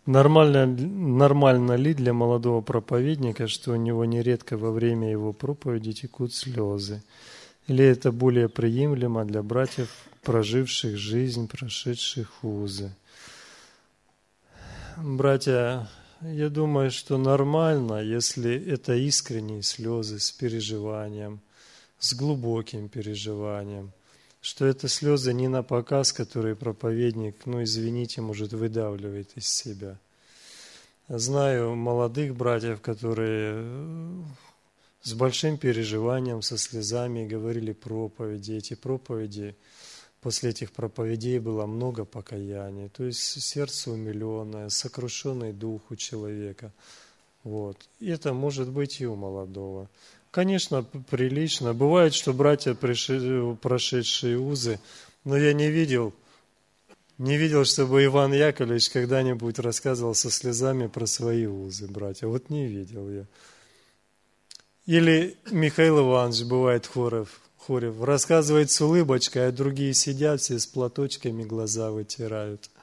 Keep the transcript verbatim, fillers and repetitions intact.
Нормально, нормально ли для молодого проповедника, что у него нередко во время его проповеди текут слезы? Или это более приемлемо для братьев, проживших жизнь, прошедших узы? Братья, я думаю, что нормально, если это искренние слезы с переживанием, с глубоким переживанием, что это слезы не на показ, которые проповедник, ну извините, может, выдавливает из себя. Знаю молодых братьев, которые с большим переживанием, со слезами говорили проповеди. Эти проповеди, после этих проповедей было много покаяний. То есть сердце умиленное, сокрушенный дух у человека. Вот. И это может быть и у молодого. Конечно, прилично. Бывает, что братья, прошедшие узы, но я не видел, не видел, чтобы Иван Яковлевич когда-нибудь рассказывал со слезами про свои узы, братья. Вот не видел я. Или Михаил Иванович, бывает, Хорев, Хорев рассказывает с улыбочкой, а другие сидят все с платочками, глаза вытирают.